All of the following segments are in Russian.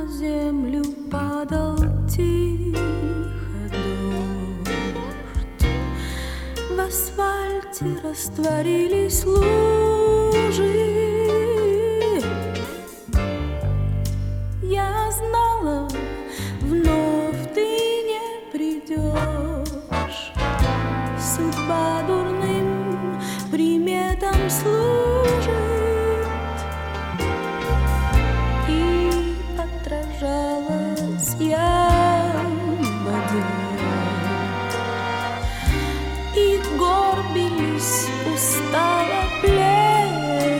На землю падал тихо дождь, в асфальте растворились лужи. Я знала, вновь ты не придешь. Судьба дурным приметам служит и отражалась я в воде, и горбились устало плечи.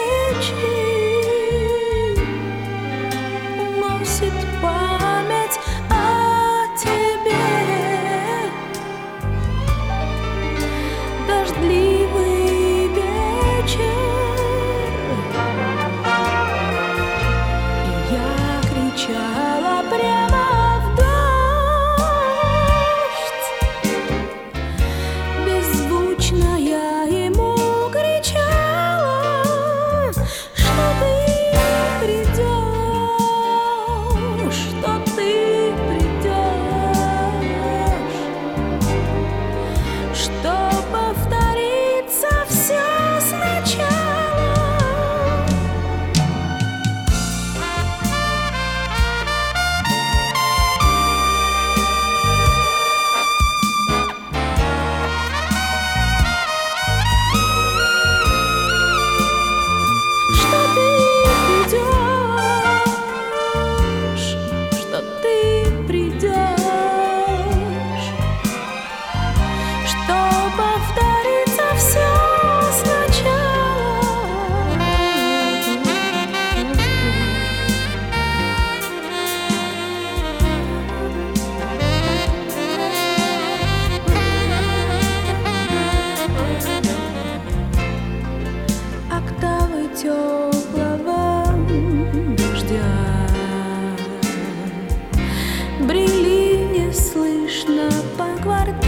Уносит память о тебе дождливый вечер, и я кричала прямо в дождь. Беззвучно я ему кричала, что ты придешь, что ты придешь, что повторится все сначала. Что ты придешь, что повторится все сначала. Октавы теплого дождя брели неслышно по кварталам.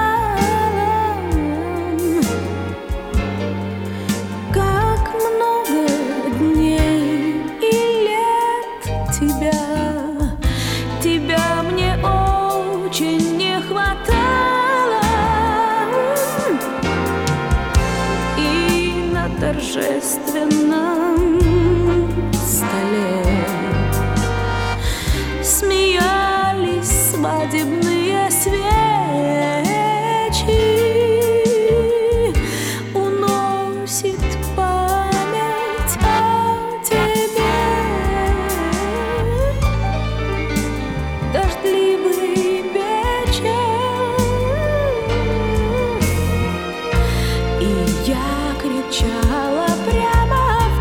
Как много дней и лет тебя мне очень не хватало. И на торжественном столе смеялись свадебные свечи. Уносит память о тебе дождливый вечер, и я кричала прямо в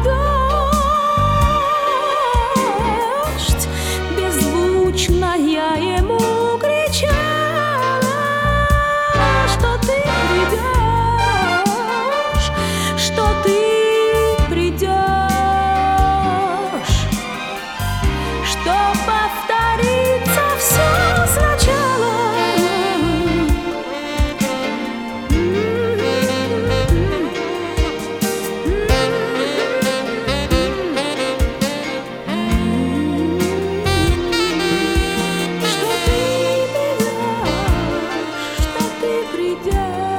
дождь. Беззвучно я ему кричала, что ты придешь, что ты придешь, что повторится все сначала. Что ты придешь, что ты придешь.